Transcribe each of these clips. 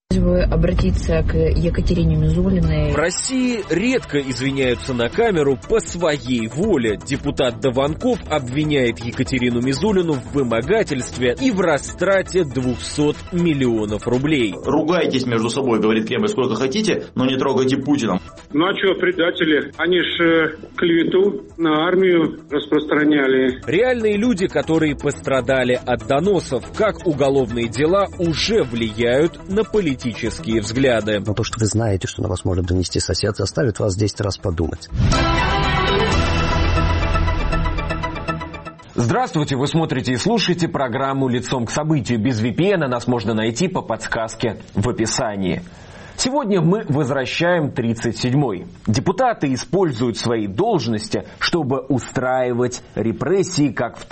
Обратиться к Екатерине Мизулиной. В России редко извиняются на камеру по своей воле. Депутат Дованков обвиняет Екатерину Мизулину в вымогательстве и в растрате 200 миллионов рублей. Ругайтесь между собой, говорит Кремль, сколько хотите, но не трогайте Путина. Ну а что, предатели? Они ж клевету на армию распространяли. Реальные люди, которые пострадали от доносов, как уголовные дела уже влияют на политические взгляды. Но то, что вы знаете, что на вас может донести сосед, заставит вас 10 раз подумать. Здравствуйте, вы смотрите и слушаете программу «Лицом к событию». Без VPN нас можно найти по подсказке в описании. Сегодня мы возвращаем 37-й. Депутаты используют свои должности, чтобы устраивать репрессии, как в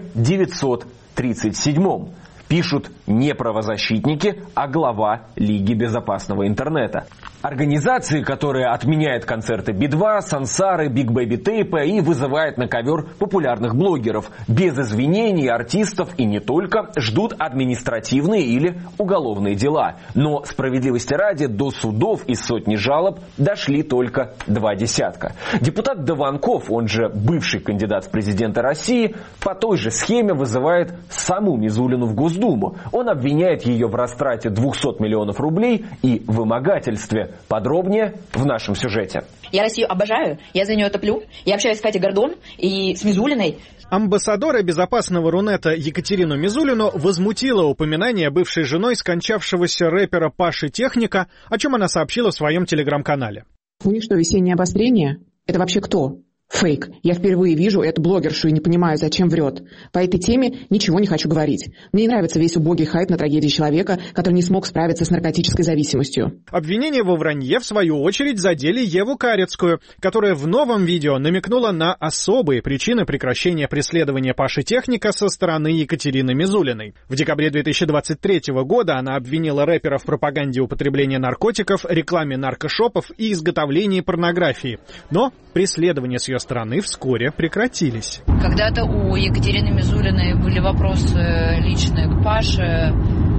1937-м. Пишут не правозащитники, а глава Лиги безопасного интернета. Организации, которая отменяет концерты Би-2, Сансары, Биг Бэби Тейпа и вызывает на ковер популярных блогеров. Без извинений артистов и не только ждут административные или уголовные дела. Но справедливости ради до судов и сотни жалоб дошли только 2 десятка. Депутат Дованков, он же бывший кандидат в президенты России, по той же схеме вызывает саму Мизулину в Госдуму. Он обвиняет ее в растрате 200 миллионов рублей и вымогательстве. Подробнее в нашем сюжете. Я Россию обожаю, я за нее топлю. Я общаюсь с Катей Гордон и с Мизулиной. Амбассадора безопасного Рунета Екатерину Мизулину возмутило упоминание бывшей женой скончавшегося рэпера Паши Техника, о чем она сообщила в своем телеграм-канале. У них что, весеннее обострение? Это вообще кто? Фейк. Я впервые вижу эту блогершу и не понимаю, зачем врет. По этой теме ничего не хочу говорить. Мне не нравится весь убогий хайп на трагедии человека, который не смог справиться с наркотической зависимостью. Обвинения во вранье, в свою очередь, задели Еву Карецкую, которая в новом видео намекнула на особые причины прекращения преследования Паши Техника со стороны Екатерины Мизулиной. В декабре 2023 года она обвинила рэпера в пропаганде употребления наркотиков, рекламе наркошопов и изготовлении порнографии. Но преследования с ее стороны вскоре прекратились. Когда-то у Екатерины Мизулиной были вопросы личные к Паше.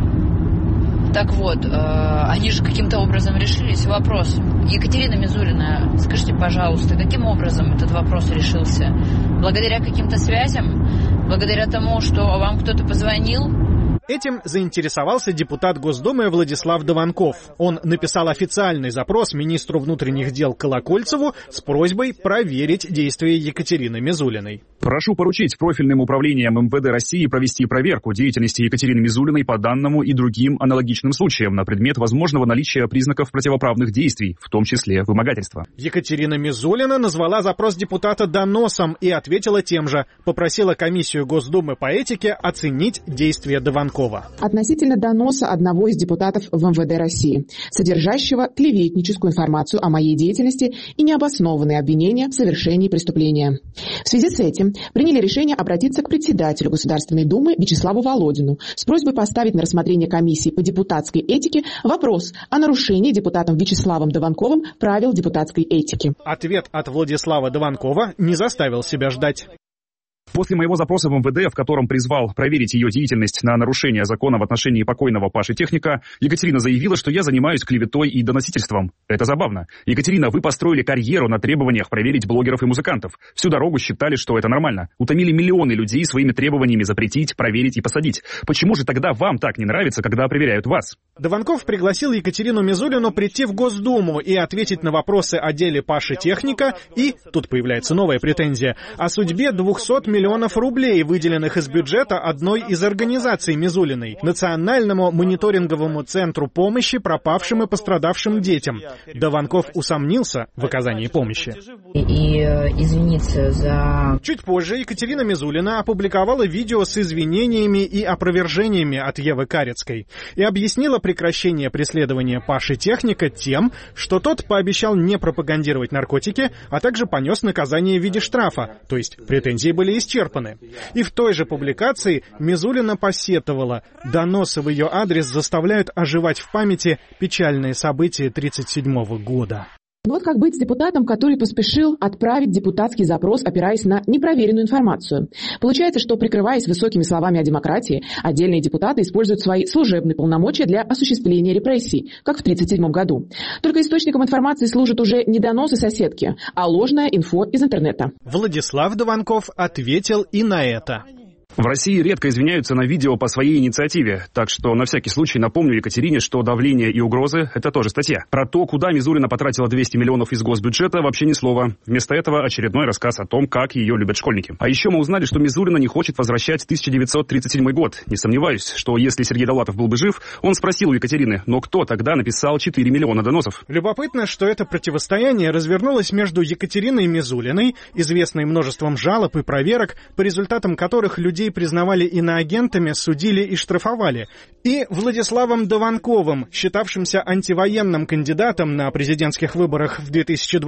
Так вот, они же каким-то образом решились. Вопрос. Екатерина Мизулина, скажите, пожалуйста, каким образом этот вопрос решился? Благодаря каким-то связям? Благодаря тому, что вам кто-то позвонил? Этим заинтересовался депутат Госдумы Владислав Дованков. Он написал официальный запрос министру внутренних дел Колокольцеву с просьбой проверить действия Екатерины Мизулиной. Прошу поручить профильным управлениям МВД России провести проверку деятельности Екатерины Мизулиной по данному и другим аналогичным случаям на предмет возможного наличия признаков противоправных действий, в том числе вымогательства. Екатерина Мизулина назвала запрос депутата доносом и ответила тем же. Попросила комиссию Госдумы по этике оценить действия Дованкова. Относительно доноса одного из депутатов в МВД России, содержащего клеветническую информацию о моей деятельности и необоснованные обвинения в совершении преступления. В связи с этим приняли решение обратиться к председателю Государственной Думы Вячеславу Володину с просьбой поставить на рассмотрение комиссии по депутатской этике вопрос о нарушении депутатом Вячеславом Дованковым правил депутатской этики. Ответ от Владислава Дованкова не заставил себя ждать. После моего запроса в МВД, в котором призвал проверить ее деятельность на нарушение закона в отношении покойного Паши Техника, Екатерина заявила, что я занимаюсь клеветой и доносительством. Это забавно. Екатерина, вы построили карьеру на требованиях проверить блогеров и музыкантов. Всю дорогу считали, что это нормально. Утомили миллионы людей своими требованиями запретить, проверить и посадить. Почему же тогда вам так не нравится, когда проверяют вас? Дованков пригласил Екатерину Мизулину прийти в Госдуму и ответить на вопросы о деле Паши Техника и, тут появляется новая претензия, о судьбе 200 миллионов рублей, выделенных из бюджета одной из организаций Мизулиной – Национальному мониторинговому центру помощи пропавшим и пострадавшим детям. Дованков усомнился в оказании помощи. И извиниться за... Чуть позже Екатерина Мизулина опубликовала видео с извинениями и опровержениями от Евы Карецкой и объяснила прекращение преследования Паши Техника тем, что тот пообещал не пропагандировать наркотики, а также понес наказание в виде штрафа, то есть претензии были исчерпаны. И в той же публикации Мизулина посетовала: доносы в ее адрес заставляют оживать в памяти печальные события 1937 года. Но вот как быть с депутатом, который поспешил отправить депутатский запрос, опираясь на непроверенную информацию? Получается, что, прикрываясь высокими словами о демократии, отдельные депутаты используют свои служебные полномочия для осуществления репрессий, как в 1937 году. Только источником информации служат уже не доносы соседки, а ложная инфо из интернета. Владислав Дованков ответил и на это. В России редко извиняются на видео по своей инициативе, так что на всякий случай напомню Екатерине, что давление и угрозы – это тоже статья. Про то, куда Мизулина потратила 200 миллионов из госбюджета, вообще ни слова. Вместо этого очередной рассказ о том, как ее любят школьники. А еще мы узнали, что Мизулина не хочет возвращать 1937 год. Не сомневаюсь, что если Сергей Довлатов был бы жив, он спросил у Екатерины, но кто тогда написал 4 миллиона доносов? Любопытно, что это противостояние развернулось между Екатериной Мизулиной, известной множеством жалоб и проверок, по результатам которых людей признавали иноагентами, судили и штрафовали, и Владиславом Дованковым, считавшимся антивоенным кандидатом на президентских выборах в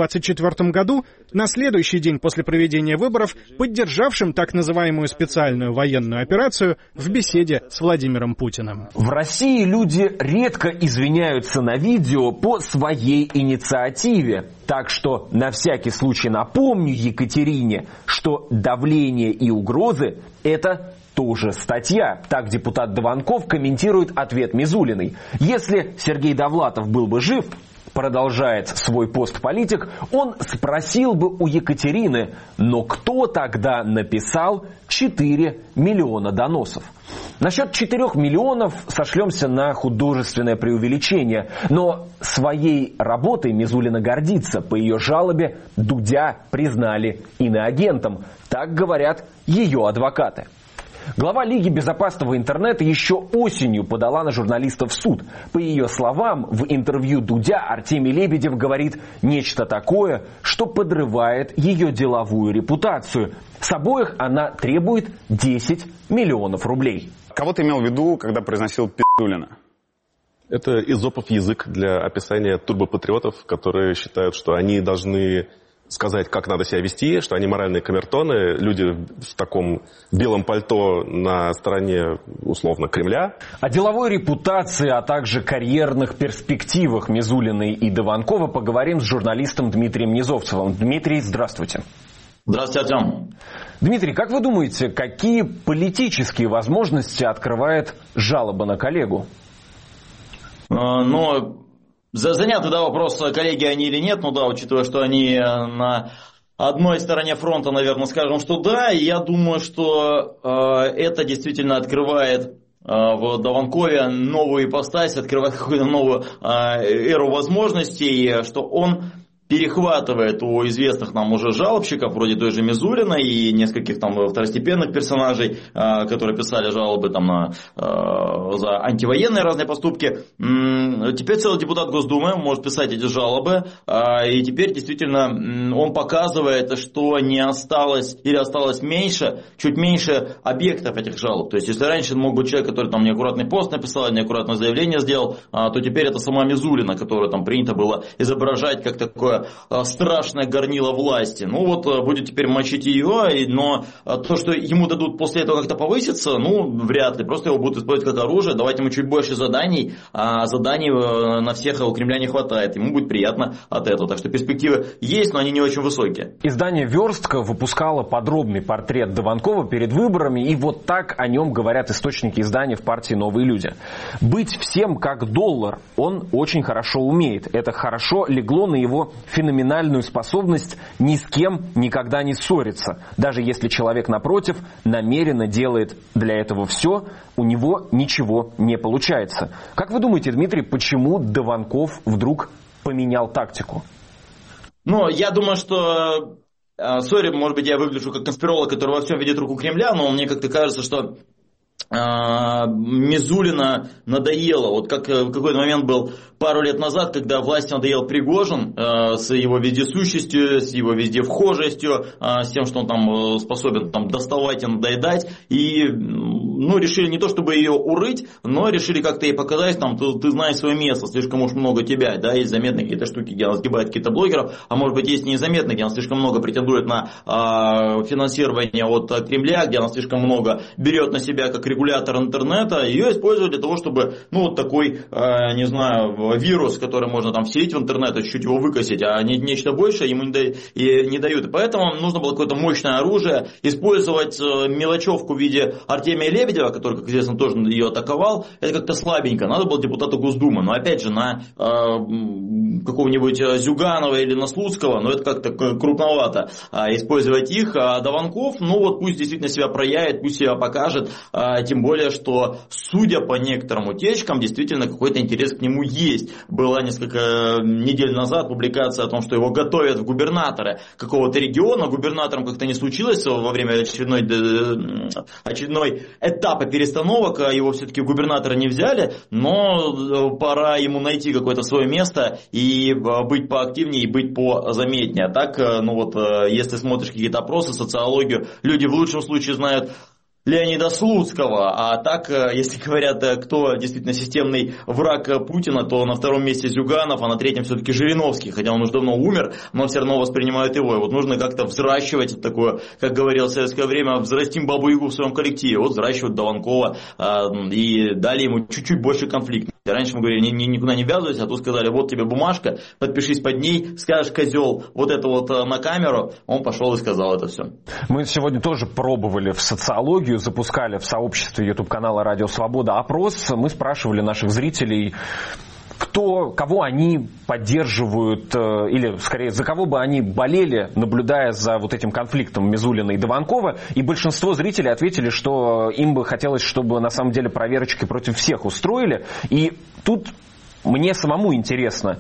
2024 году, на следующий день после проведения выборов, поддержавшим так называемую специальную военную операцию в беседе с Владимиром Путиным. В России люди редко извиняются на видео по своей инициативе. Так что на всякий случай напомню Екатерине, что давление и угрозы – это тоже статья. Так депутат Дованков комментирует ответ Мизулиной. Если Сергей Довлатов был бы жив, продолжает свой пост политик, он спросил бы у Екатерины, но кто тогда написал 4 миллиона доносов? Насчет 4 миллионов сошлемся на художественное преувеличение, но своей работой Мизулина гордится. По ее жалобе Дудя признали иноагентом. Так говорят ее адвокаты. Глава Лиги безопасного интернета еще осенью подала на журналистов в суд. По ее словам, в интервью Дудя Артемий Лебедев говорит нечто такое, что подрывает ее деловую репутацию. С обоих она требует 10 миллионов рублей. Кого ты имел в виду, когда произносил пи***улина? Это эзопов язык для описания турбопатриотов, которые считают, что они должны сказать, как надо себя вести, что они моральные камертоны, люди в таком белом пальто на стороне, условно, Кремля. О деловой репутации, а также карьерных перспективах Мизулиной и Дованкова поговорим с журналистом Дмитрием Низовцевым. Дмитрий, здравствуйте. Здравствуйте, Артем. Дмитрий, как вы думаете, какие политические возможности открывает жалоба на коллегу? Занятый, вопрос, коллеги они или нет, учитывая, что они на одной стороне фронта, наверное, скажем, что да, и я думаю, что это действительно открывает в Дованкове новую ипостась, открывает какую-то новую эру возможностей, что он перехватывает у известных нам уже жалобщиков, вроде той же Мизулиной и нескольких там второстепенных персонажей, которые писали жалобы там за антивоенные разные поступки. Теперь целый депутат Госдумы может писать эти жалобы, и теперь действительно он показывает, что не осталось или осталось меньше, чуть меньше объектов этих жалоб. То есть, если раньше мог быть человек, который там неаккуратный пост написал, неаккуратное заявление сделал, то теперь это сама Мизулина, которую там принято было изображать как такое страшное горнило власти. Будет теперь мочить ее, но то, что ему дадут после этого как-то повыситься, вряд ли. Просто его будут использовать как оружие, давать ему чуть больше заданий, а заданий на всех у Кремля не хватает. Ему будет приятно от этого. Так что перспективы есть, но они не очень высокие. Издание «Верстка» выпускало подробный портрет Дованкова перед выборами, и вот так о нем говорят источники издания в партии «Новые люди». Быть всем как доллар он очень хорошо умеет. Это хорошо легло на его феноменальную способность ни с кем никогда не ссориться. Даже если человек напротив намеренно делает для этого все, у него ничего не получается. Как вы думаете, Дмитрий, почему Дованков вдруг поменял тактику? Я думаю, что... может быть, я выгляжу как конспиролог, который во всем видит руку Кремля, но мне как-то кажется, что Мизулина надоело. Как в какой-то момент был пару лет назад, когда власти надоел Пригожин с его вездесущестью, с его вездевхожестью, с тем, что он там способен доставать и надоедать. И решили не то чтобы ее урыть, но решили как-то ей показать, ты знаешь свое место, слишком уж много тебя. Да, есть заметные какие-то штуки, где она сгибает каких-то блогеров, а может быть есть незаметные, где она слишком много претендует на финансирование от Кремля, где она слишком много берет на себя как регулятор регулятор интернета, ее используют для того, чтобы, ну, вот такой, не знаю, вирус, который можно там вселить в интернет, чуть-чуть его выкосить, а нечто большее ему не дают. И поэтому нужно было какое-то мощное оружие, использовать мелочевку в виде Артемия Лебедева, который, как известно, тоже ее атаковал, это как-то слабенько. Надо было депутату Госдумы. Но опять же, на какого-нибудь Зюганова или на Слуцкого, но это как-то крупновато использовать их. А Дованков, ну вот пусть действительно себя проявит, пусть себя покажет, тем более, что, судя по некоторым утечкам, действительно какой-то интерес к нему есть. Была несколько недель назад публикация о том, что его готовят в губернаторы какого-то региона. Губернатором как-то не случилось во время очередной этапа перестановок, его все-таки губернатора не взяли, но пора ему найти какое-то свое место и быть поактивнее, и быть позаметнее. А так, ну вот, если смотришь какие-то опросы, социологию, люди в лучшем случае знают Леонида Слуцкого, а так, если говорят, кто действительно системный враг Путина, то на втором месте Зюганов, а на третьем все-таки Жириновский, хотя он уже давно умер, но все равно воспринимают его. И вот нужно как-то взращивать такое, как говорил в советское время, взрастим Бабу-Ягу в своем коллективе. Вот взращивают Дованкова и дали ему чуть-чуть больше конфликта. Раньше мы говорили, никуда не ввязывайся, а тут сказали, вот тебе бумажка, подпишись под ней, скажешь, козел, вот это вот на камеру, он пошел и сказал это все. Мы сегодня тоже пробовали в социологию, запускали в сообществе YouTube-канала «Радио Свобода» опрос. Мы спрашивали наших зрителей, кого они поддерживают, или, скорее, за кого бы они болели, наблюдая за вот этим конфликтом Мизулина и Дованкова. И большинство зрителей ответили, что им бы хотелось, чтобы на самом деле проверочки против всех устроили. И тут мне самому интересно.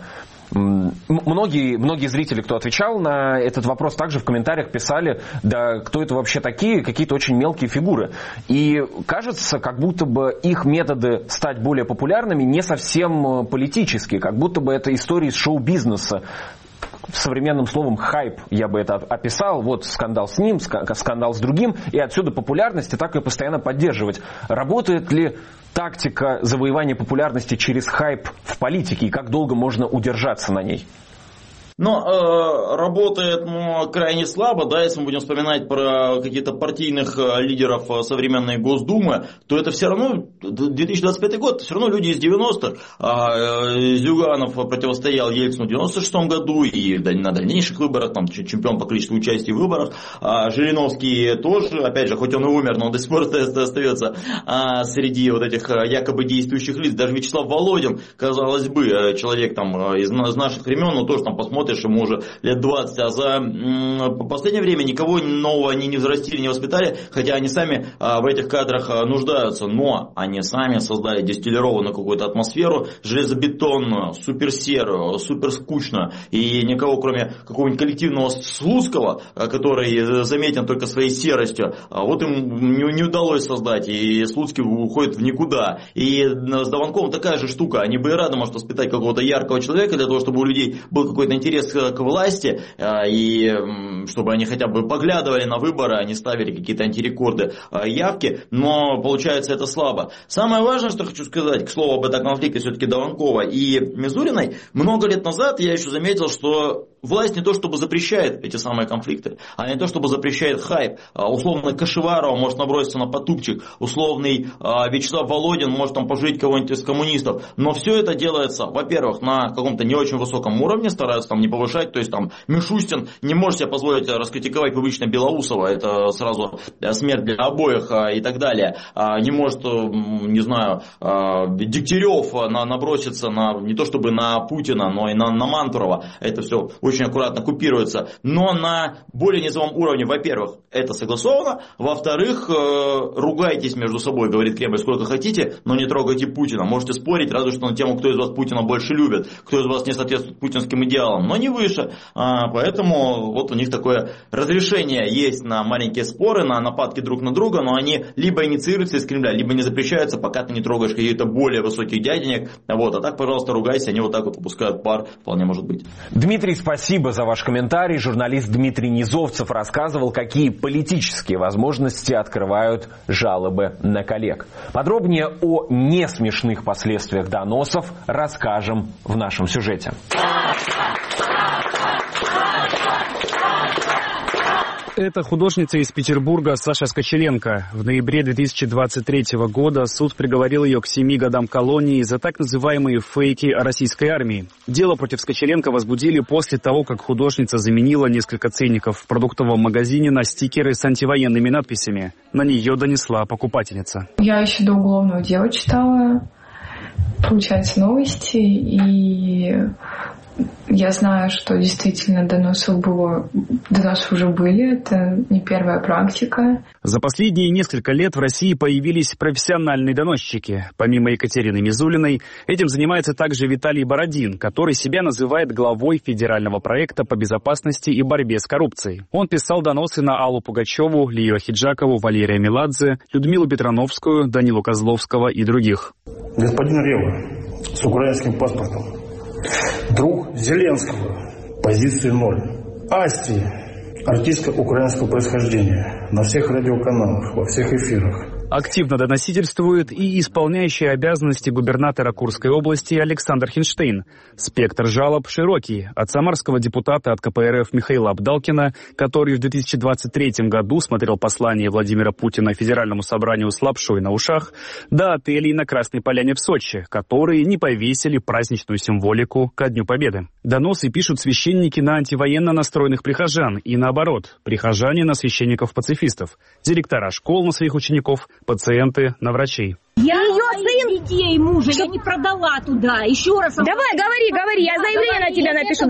Многие зрители, кто отвечал на этот вопрос, также в комментариях писали, да кто это вообще такие, какие-то очень мелкие фигуры. И кажется, как будто бы их методы стать более популярными не совсем политические, как будто бы это истории из шоу-бизнеса. Современным словом хайп я бы это описал. Вот скандал с ним, скандал с другим, и отсюда популярность, и так ее постоянно поддерживать. Работает ли тактика завоевания популярности через хайп в политике, и как долго можно удержаться на ней? Но работает крайне слабо, да, если мы будем вспоминать про каких-то партийных лидеров современной Госдумы, то это все равно 2025 год, все равно люди из 90-х. Зюганов противостоял Ельцину в 96 году и на дальнейших выборах, там чемпион по количеству участий в выборах. Жириновский тоже, опять же, хоть он и умер, но он до сих пор остается среди вот этих якобы действующих лиц. Даже Вячеслав Володин, казалось бы, человек там из наших времен, но тоже там посмотрим, ему уже лет 20, а за последнее время никого нового они не взрастили, не воспитали, хотя они сами в этих кадрах нуждаются, но они сами создали дистиллированную какую-то атмосферу, железобетонную, суперсерую, суперскучную, и никого, кроме какого-нибудь коллективного Слуцкого, который заметен только своей серостью, вот им не удалось создать, и Слуцкий уходит в никуда. И с Дованковым такая же штука, они бы и рады, может, воспитать какого-то яркого человека для того, чтобы у людей был какой-то интерес к власти, и чтобы они хотя бы поглядывали на выборы, а не ставили какие-то антирекорды явки, но получается это слабо. Самое важное, что хочу сказать, к слову об этом конфликте все-таки Дованкова и Мизулиной, много лет назад я еще заметил, что власть не то чтобы запрещает эти самые конфликты, а не то чтобы запрещает хайп. Условно Кашеварова может наброситься на потупчик, условный Вячеслав Володин может там пожить кого-нибудь из коммунистов, но все это делается, во-первых, на каком-то не очень высоком уровне, стараются там не повышать, то есть там Мишустин не может себе позволить раскритиковать публично Белоусова, это сразу смерть для обоих и так далее. Не может, не знаю, Дегтярев наброситься не то чтобы на Путина, но и на Мантурова, это все очень аккуратно купируется, но на более низовом уровне, во-первых, это согласовано, во-вторых, ругайтесь между собой, говорит Кремль, сколько хотите, но не трогайте Путина, можете спорить, разве что на тему, кто из вас Путина больше любит, кто из вас не соответствует путинским идеалам, но не выше. Поэтому вот у них такое разрешение есть на маленькие споры, на нападки друг на друга, но они либо инициируются из Кремля, либо не запрещаются, пока ты не трогаешь каких-то более высоких дяденек. Вот, а так, пожалуйста, ругайся, они вот так вот выпускают пар, вполне может быть. Дмитрий, спасибо за ваш комментарий. Журналист Дмитрий Низовцев рассказывал, какие политические возможности открывают жалобы на коллег. Подробнее о несмешных последствиях доносов расскажем в нашем сюжете. Это художница из Петербурга Саша Скочеленко. В ноябре 2023 года суд приговорил ее к 7 годам колонии за так называемые фейки о российской армии. Дело против Скочеленко возбудили после того, как художница заменила несколько ценников в продуктовом магазине на стикеры с антивоенными надписями. На нее донесла покупательница. Я еще до уголовного дела читала, получается, новости, и я знаю, что действительно доносы уже были, это не первая практика. За последние несколько лет в России появились профессиональные доносчики. Помимо Екатерины Мизулиной, этим занимается также Виталий Бородин, который себя называет главой федерального проекта по безопасности и борьбе с коррупцией. Он писал доносы на Аллу Пугачеву, Лию Ахиджакову, Валерия Меладзе, Людмилу Петрановскую, Данилу Козловского и других. Господин Рева с украинским паспортом. Друг Зеленского. Позиции 0. Асти. Артистка украинского происхождения. На всех радиоканалах, во всех эфирах. Активно доносительствует и исполняющий обязанности губернатора Курской области Александр Хинштейн. Спектр жалоб широкий. От самарского депутата от КПРФ Михаила Абдалкина, который в 2023 году смотрел послание Владимира Путина Федеральному собранию с лапшой на ушах, до отелей на Красной Поляне в Сочи, которые не повесили праздничную символику ко Дню Победы. Доносы пишут священники на антивоенно настроенных прихожан и наоборот, прихожане на священников-пацифистов, директора школ на своих учеников, пациенты на врачей. Я ее сын детей мужа, я не продала туда. Еще раз. Давай, говори, я заявление на тебя напишу.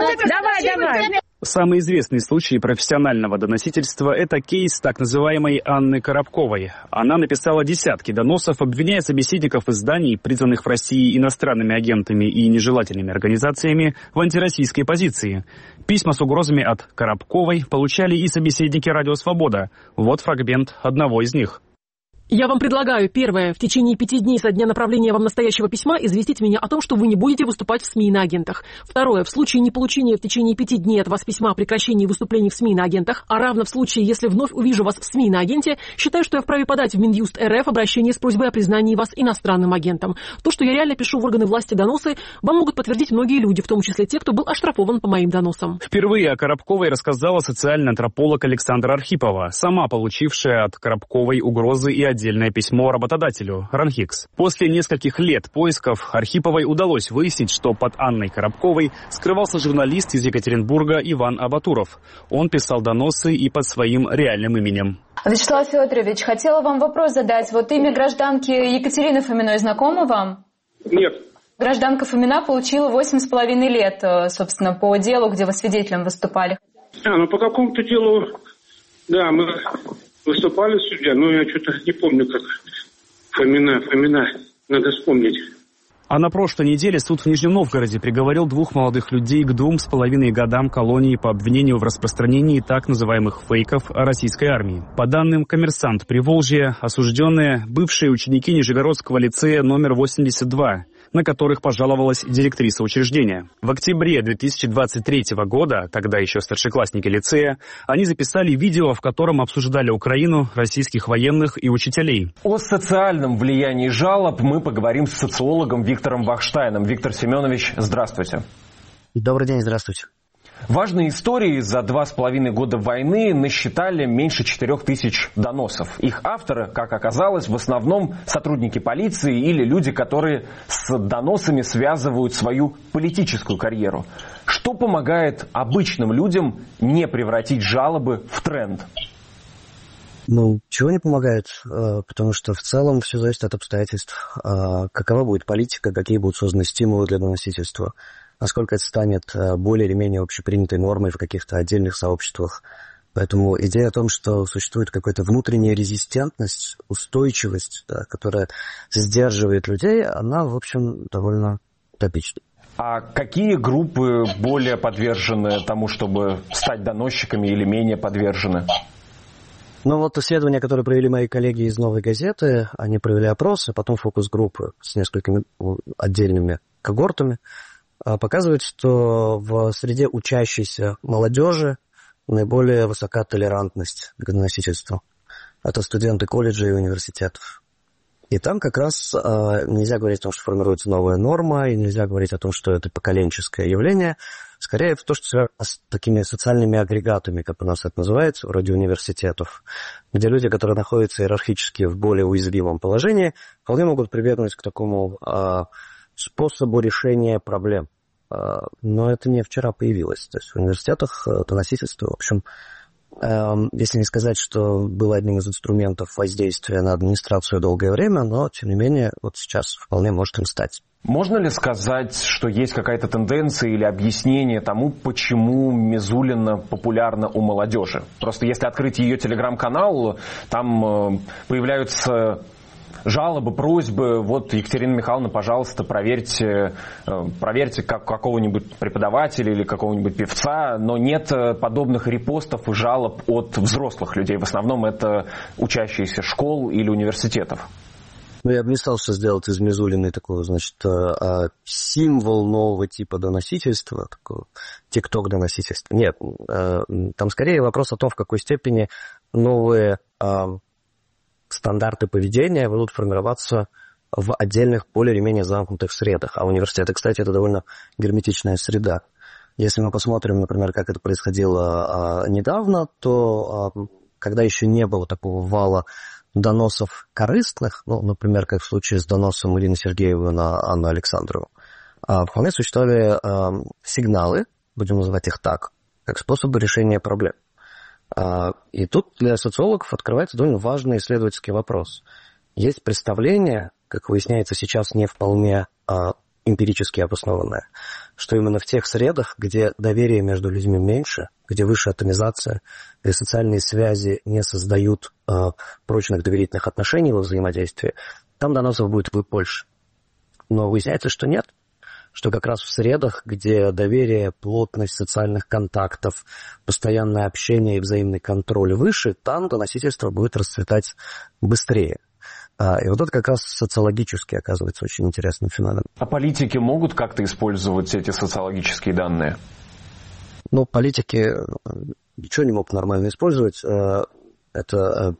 Давай. Самый известный случай профессионального доносительства – это кейс так называемой Анны Коробковой. Она написала десятки доносов, обвиняя собеседников изданий, признанных в России иностранными агентами и нежелательными организациями, в антироссийской позиции. Письма с угрозами от Коробковой получали и собеседники «Радио Свобода». Вот фрагмент одного из них. Я вам предлагаю, первое, в течение 5 дней со дня направления вам настоящего письма известить меня о том, что вы не будете выступать в СМИ и на агентах. Второе, в случае неполучения в течение 5 дней от вас письма о прекращении выступлений в СМИ и на агентах, а равно в случае, если вновь увижу вас в СМИ и на агенте, считаю, что я вправе подать в Минюст РФ обращение с просьбой о признании вас иностранным агентом. То, что я реально пишу в органы власти доносы, вам могут подтвердить многие люди, в том числе те, кто был оштрафован по моим доносам. Впервые о Коробковой рассказала социальный антрополог Александра Архипова, сама получившая от Коробковой угрозы и отдельное письмо работодателю РАНХИКС. После нескольких лет поисков Архиповой удалось выяснить, что под Анной Коробковой скрывался журналист из Екатеринбурга Иван Абатуров. Он писал доносы и под своим реальным именем. Вячеслав Федорович, хотела вам вопрос задать. Вот имя гражданки Екатерины Фоминой знакомо вам? Нет. Гражданка Фомина получила 8,5 лет, собственно, по делу, где вы свидетелем выступали. По какому-то делу, да, мы выступали судья, но я что-то не помню, как Фомина, надо вспомнить. А на прошлой неделе суд в Нижнем Новгороде приговорил 2 молодых людей к 2,5 годам колонии по обвинению в распространении так называемых фейков о российской армии. По данным «Коммерсант Приволжья», осужденные бывшие ученики Нижегородского лицея номер 82, на которых пожаловалась директриса учреждения. В октябре 2023 года, тогда еще старшеклассники лицея, они записали видео, в котором обсуждали Украину, российских военных и учителей. О социальном влиянии жалоб мы поговорим с социологом Виктором Вахштайном. Виктор Семенович, здравствуйте. Добрый день, здравствуйте. Важные истории за 2,5 года войны насчитали меньше 4000 доносов. Их авторы, как оказалось, в основном сотрудники полиции или люди, которые с доносами связывают свою политическую карьеру. Что помогает обычным людям не превратить жалобы в тренд? Чего не помогает, потому что в целом все зависит от обстоятельств. Какова будет политика, какие будут созданы стимулы для доносительства, насколько это станет более или менее общепринятой нормой в каких-то отдельных сообществах. Поэтому идея о том, что существует какая-то внутренняя резистентность, устойчивость, да, которая сдерживает людей, она, в общем, довольно утопична. А какие группы более подвержены тому, чтобы стать доносчиками, или менее подвержены? Исследования, которые провели мои коллеги из «Новой газеты», они провели опросы, потом фокус-группы с несколькими отдельными когортами, показывает, что в среде учащейся молодежи наиболее высока толерантность к доносительству. Это студенты колледжей и университетов. И там как раз нельзя говорить о том, что формируется новая норма, и нельзя говорить о том, что это поколенческое явление. Скорее, то, что связано с такими социальными агрегатами, как у нас это называется, вроде университетов, где люди, которые находятся иерархически в более уязвимом положении, вполне могут прибегнуть к такому способу решения проблем. Но это не вчера появилось. То есть в университетах доносительство, в общем, если не сказать, что было одним из инструментов воздействия на администрацию долгое время, но, тем не менее, вот сейчас вполне может им стать. Можно ли сказать, что есть какая-то тенденция или объяснение тому, почему Мизулина популярна у молодежи? Просто если открыть ее телеграм-канал, там появляются жалобы, просьбы. Вот, Екатерина Михайловна, пожалуйста, проверьте как какого-нибудь преподавателя или какого-нибудь певца, но нет подобных репостов и жалоб от взрослых людей. В основном это учащиеся школ или университетов. Ну, я бы не стал сделать из Мизулиной такого, значит, символ нового типа доносительства, такого тикток-доносительства. Нет, там скорее вопрос о том, в какой степени новые стандарты поведения будут формироваться в отдельных, более или менее замкнутых средах. А университеты, кстати, это довольно герметичная среда. Если мы посмотрим, например, как это происходило недавно, то когда еще не было такого вала доносов корыстных, ну, например, как в случае с доносом Ирины Сергеевой на Анну Александрову, вполне существовали сигналы, будем называть их так, как способы решения проблем. И тут для социологов открывается довольно важный исследовательский вопрос. Есть представление, как выясняется сейчас, не вполне эмпирически обоснованное, что именно в тех средах, где доверие между людьми меньше, где выше атомизация, где социальные связи не создают прочных доверительных отношений во взаимодействии, там доносов будет больше. Но выясняется, что нет. Что как раз в средах, где доверие, плотность социальных контактов, постоянное общение и взаимный контроль выше, там доносительство будет расцветать быстрее. И вот это как раз социологически оказывается очень интересным феноменом. А политики могут как-то использовать эти социологические данные? Ну, политики ничего не могут нормально использовать. Это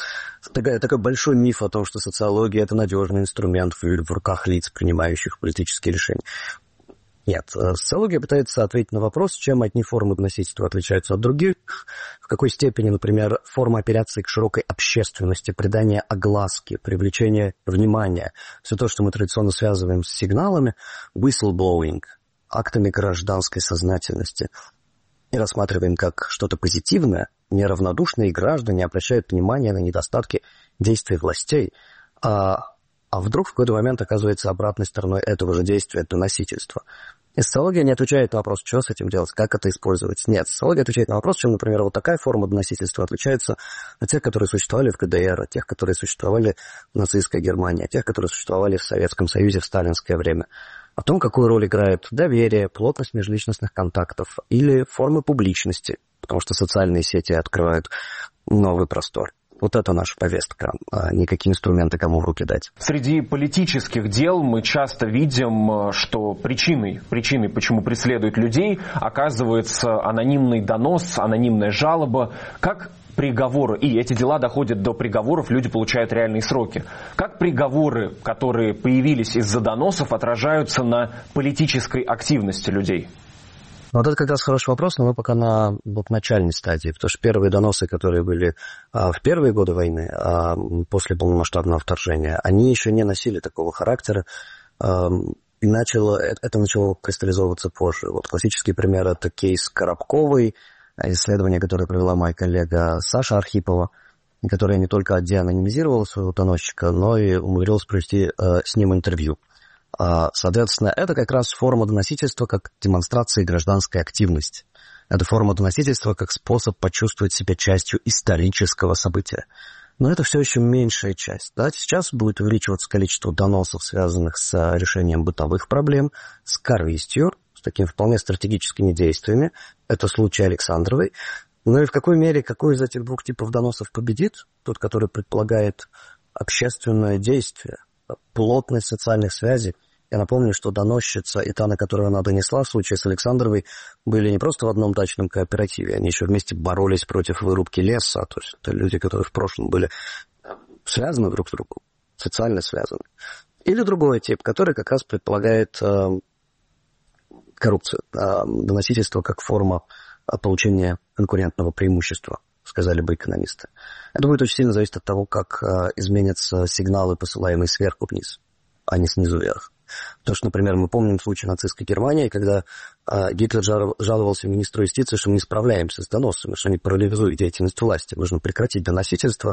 такой большой миф о том, что социология – это надежный инструмент в руках лиц, принимающих политические решения. Нет, социология пытается ответить на вопрос, чем одни формы доносительства отличаются от других, в какой степени, например, форма апелляции к широкой общественности, придание огласки, привлечение внимания, все то, что мы традиционно связываем с сигналами, whistleblowing, актами гражданской сознательности, и рассматриваем как что-то позитивное, неравнодушные граждане обращают внимание на недостатки действий властей, а вдруг в какой-то момент оказывается обратной стороной этого же действия доносительства. И социология не отвечает на вопрос, что с этим делать, как это использовать. Нет, социология отвечает на вопрос, чем, например, вот такая форма доносительства отличается от тех, которые существовали в ГДР, от тех, которые существовали в нацистской Германии, от тех, которые существовали в Советском Союзе в сталинское время. О том, какую роль играет доверие, плотность межличностных контактов или формы публичности, потому что социальные сети открывают новый простор. Вот это наша повестка, а не какие инструменты кому в руки дать. Среди политических дел мы часто видим, что причиной, почему преследуют людей, оказывается анонимный донос, анонимная жалоба. Как приговоры, и эти дела доходят до приговоров, люди получают реальные сроки. Как приговоры, которые появились из-за доносов, отражаются на политической активности людей? Вот это как раз хороший вопрос, но мы пока на начальной стадии, потому что первые доносы, которые были в первые годы войны, после полномасштабного вторжения, они еще не носили такого характера, и это начало кристаллизовываться позже. Вот классический пример – это кейс Коробковой, исследование, которое провела моя коллега Саша Архипова, которая не только деанонимизировала своего доносчика, но и умудрилась провести с ним интервью. Соответственно, это как раз форма доносительства как демонстрации гражданской активности. Это форма доносительства как способ почувствовать себя частью исторического события. Но это все еще меньшая часть. Да? Сейчас будет увеличиваться количество доносов, связанных с решением бытовых проблем, с корыстью, с такими вполне стратегическими действиями. Это случай Александровой. Ну и в какой мере, какой из этих двух типов доносов победит? Тот, который предполагает общественное действие, плотность социальных связей. Я напомню, что доносчица и та, на которую она донесла, в случае с Александровой, были не просто в одном дачном кооперативе, они еще вместе боролись против вырубки леса. То есть это люди, которые в прошлом были связаны друг с другом. социально связаны. Или другой тип, который как раз предполагает коррупцию, доносительство как форма получения конкурентного преимущества, сказали бы экономисты. Это будет очень сильно зависеть от того, как изменятся сигналы, посылаемые сверху вниз, а не снизу вверх. Потому что, например, мы помним случай нацистской Германии, когда Гитлер жаловался министру юстиции, что мы не справляемся с доносами, что они парализуют деятельность власти. Нужно прекратить доносительство.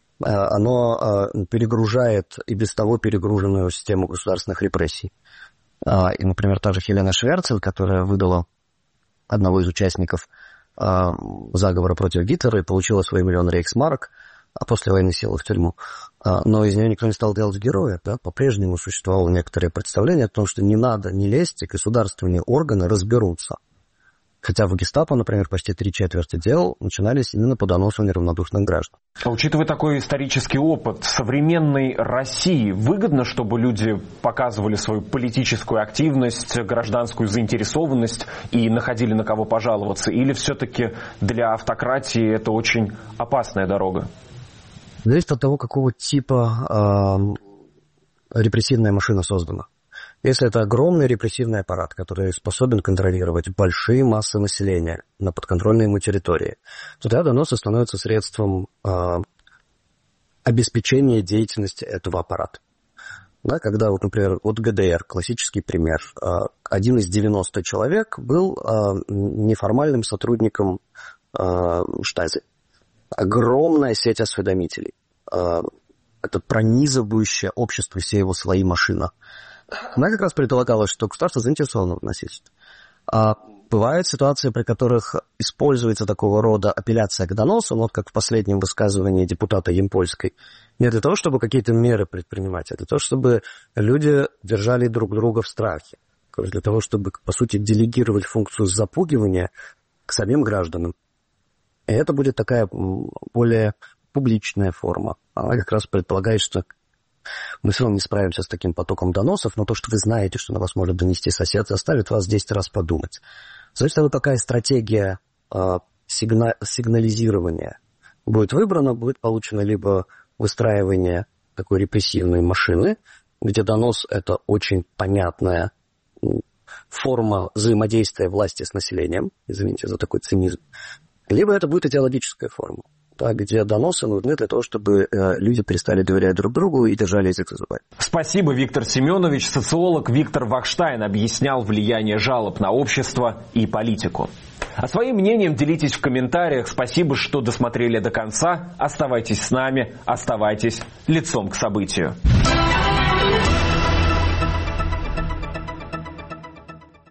Оно перегружает и без того перегруженную систему государственных репрессий. И, например, та же Хелена Шверцель, которая выдала одного из участников заговора против Гитлера и получила свой 1 миллион рейхсмарок, а после войны села в тюрьму. Но из нее никто не стал делать героя. Да? По-прежнему существовало некоторое представление о том, что не надо, не лезть, и государственные органы разберутся. Хотя в гестапо, например, почти 3/4 дел начинались именно по доносу неравнодушных граждан. А учитывая такой исторический опыт современной России, выгодно, чтобы люди показывали свою политическую активность, гражданскую заинтересованность и находили на кого пожаловаться? Или все-таки для автократии это очень опасная дорога? Зависит от того, какого типа репрессивная машина создана. Если это огромный репрессивный аппарат, который способен контролировать большие массы населения на подконтрольной ему территории, то тогда доносы становятся средством обеспечения деятельности этого аппарата. Да, когда, вот, например, вот ГДР, классический пример, один из 90 человек был неформальным сотрудником Штази. Огромная сеть осведомителей. Это пронизывающее общество, все его слои машина. Она как раз предполагала, что государство заинтересовано в носительстве. А бывают ситуации, при которых используется такого рода апелляция к доносам, вот как в последнем высказывании депутата Ямпольской, не для того, чтобы какие-то меры предпринимать, а для того, чтобы люди держали друг друга в страхе. Для того, чтобы, по сути, делегировать функцию запугивания к самим гражданам. И это будет такая более публичная форма. Она как раз предполагает, что мы все равно не справимся с таким потоком доносов, но то, что вы знаете, что на вас может донести сосед, заставит вас 10 раз подумать. Зависит от того, какая стратегия сигнализирования будет выбрана, будет получено либо выстраивание такой репрессивной машины, где донос – это очень понятная форма взаимодействия власти с населением, извините за такой цинизм, либо это будет идеологическая форма. Да, где доносы нужны для того, чтобы люди перестали доверять друг другу и держали язык за зубами. Спасибо, Виктор Семенович. Социолог Виктор Вахштайн объяснял влияние жалоб на общество и политику. А своим мнением делитесь в комментариях. Спасибо, что досмотрели до конца. Оставайтесь с нами, оставайтесь лицом к событию.